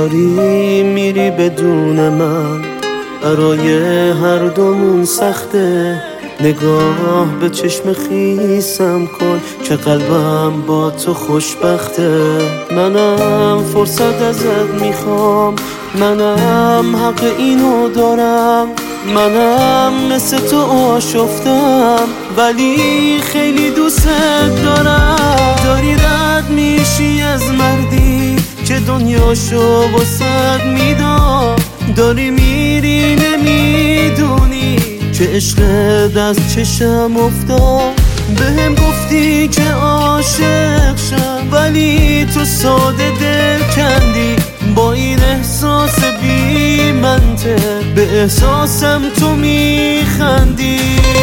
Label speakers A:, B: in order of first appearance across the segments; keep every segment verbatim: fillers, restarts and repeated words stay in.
A: داری میری بدون من، برای هر دومون سخته. نگاه به چشم خیسم کن که قلبم با تو خوشبخته. منم فرصت ازت میخوام، منم حق اینو دارم. منم مثل تو آشفتم ولی خیلی دوست دارم. داری رد میشی از مردی که دنیاشو واسد میداد. داری میری نمیدونی که عشقت از چشم افتاد. بهم گفتی که عاشق شم ولی تو ساده دل کندی. با این احساس بی منطق به احساسم تو میخندی.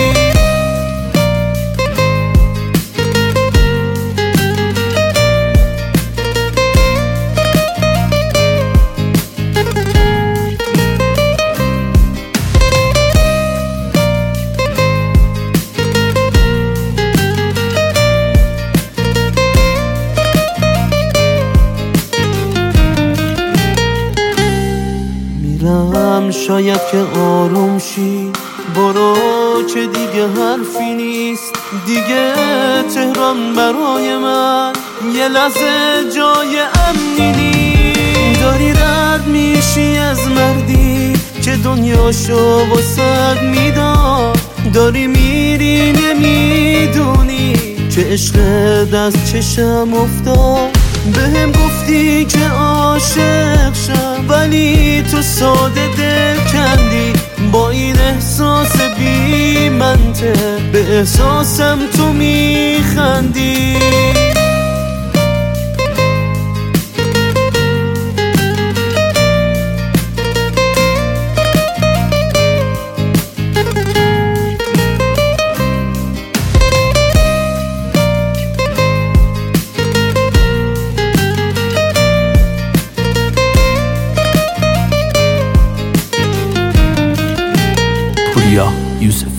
A: شاید که آروم شی، برو که دیگه حرفی نیست. دیگه تهران برای من یه لحظه جای امنی نیست. داری رد میشی از مردی که دنیاشو واسد میداد. داری میری نمیدونی که عشقت از چشم افتاد. بهم گفتی که عاشق شم ولی تو ساده دل کندی. با این احساس بی منطق به احساسم تو میخندی.
B: Puriya Yusuf.